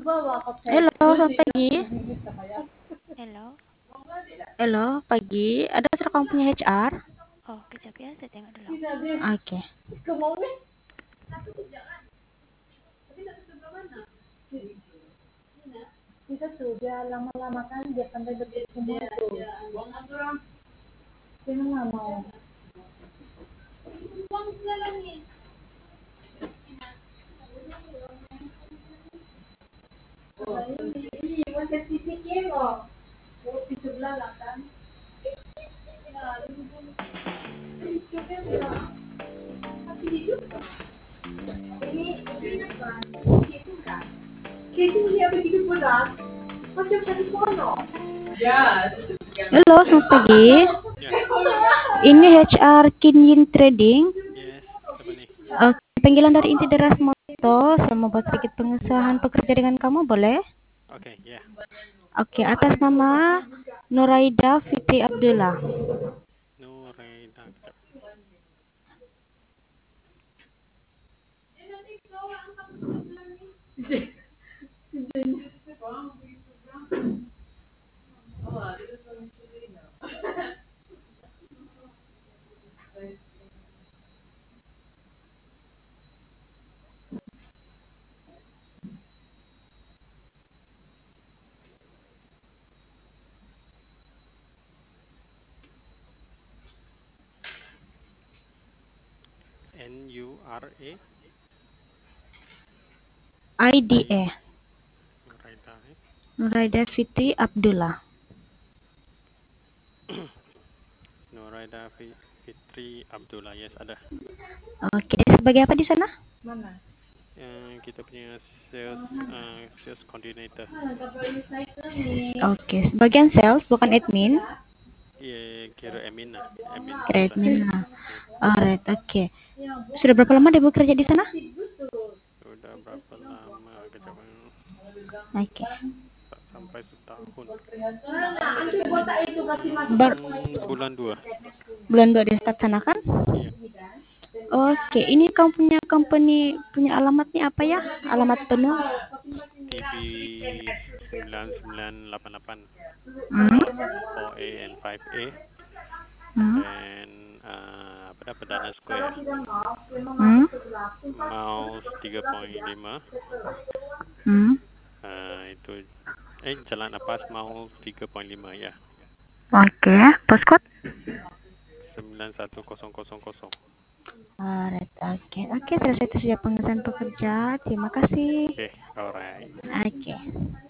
Halo, selamat pagi. Hello. Halo, pagi. Ada surat kamu punya HR? Oh, kejap ya, saya tengok dulu. Oke. Kita tuh dia lama-lama kan dia pandai betul semua tuh. Dia nggak mau. Ini masih tipiknya kok. Di sebelah lah kan. Tapi hidup ini apa? Itu kan. Itu dia begitu berat. Macam tadi kono. Ya. Halo, selamat pagi. Ya, Ini HR Kinyin Trading. yes, siapa nih? Panggilan dari inti deras moto. Saya mau buat sedikit pengesahan pekerja dengan kamu, boleh? Oke, ya. Oke, atas nama Nuraida Fitri Abdullah. Nuraida, kejap. Nura, IDA. Nuraida, Nuraida Fitri Abdullah. Nuraida Fitri Abdullah, yes, ada. Oke, dia sebagai apa di sana? Mana? Kita punya sales coordinator. Oke, sebagian sales, bukan admin. Iya, kira admin lah, admin Kira sales lah. admin lah. Alright, oke. Sudah berapa lama dia bekerja di sana? Sudah berapa lama? Kejap, Oke. tak sampai setahun. Bulan 2. Bulan 2 dia start sana kan? Iya, Oke, ini kamu punya company punya alamatnya apa ya? Alamat penuh? TB 9988 Hmm? lot 4A and 5A. Hmm? Dan apa dah, Perdana Square, Hmm? Miles 3.5. Hmm? Itu Jalan Lepas Miles 3.5 ya. Oke, postcode? 91000. Alright, oke. Oke, selesai itu sudah pengesahan pekerja. Terima kasih. Okay, alright. Oke.